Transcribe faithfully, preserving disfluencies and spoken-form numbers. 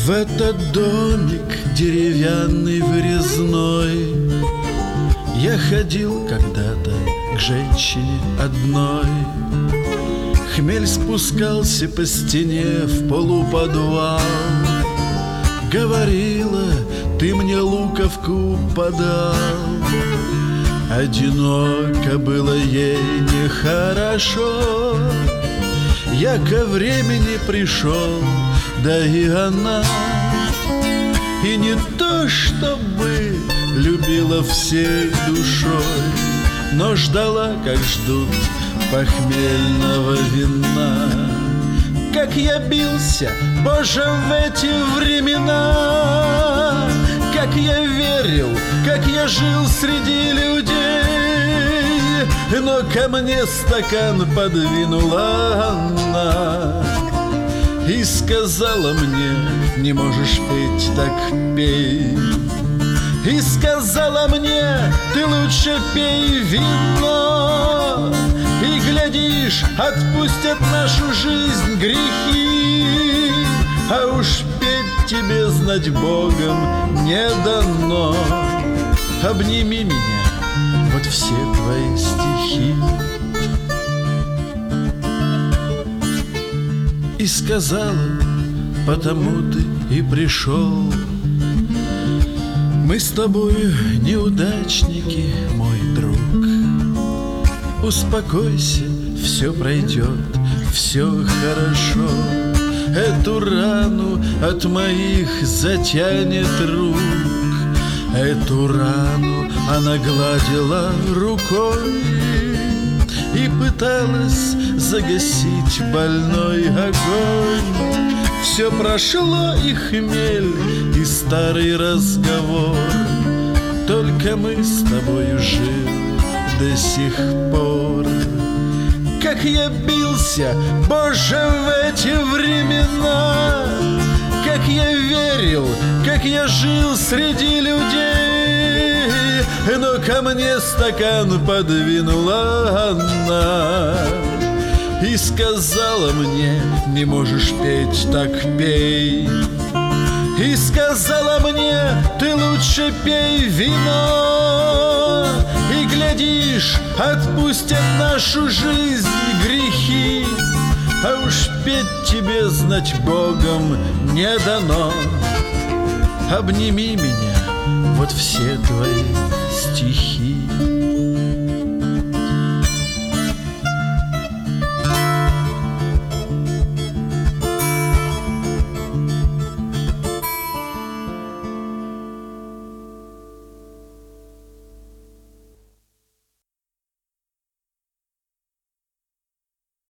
В этот домик деревянный вырезной я ходил когда-то к женщине одной. Хмель спускался по стене в полуподвал. Говорила: ты мне луковку подал. Одиноко было ей нехорошо. Я ко времени пришел, да и она. И не то чтобы любила всей душой, но ждала, как ждут похмельного вина. Как я бился, Боже, в эти времена, как я верил, как я жил среди людей. Но ко мне стакан подвинула она и сказала мне: не можешь петь, так пей. И сказала мне: ты лучше пей вино, и, глядишь, отпустят нашу жизнь грехи. А уж петь тебе, знать, Богом не дано. Обними меня, вот все твои стихи. И сказала: потому ты и пришел. Мы с тобою неудачники, мой друг. Успокойся, все пройдет, все хорошо. Эту рану от моих затянет рук. Эту рану она гладила рукой и пыталась загасить больной огонь. Все прошло, и хмель, и старый разговор. Только мы с тобою живы до сих пор. Как я бился, Боже, в эти времена, как я верил, как я жил среди людей. Но ко мне стакан подвинула она и сказала мне: не можешь петь, так пей. И сказала мне: ты лучше пей вино, и, глядишь, отпустят нашу жизнь грехи. А уж петь тебе, знать, Богом не дано. Обними меня, вот все твои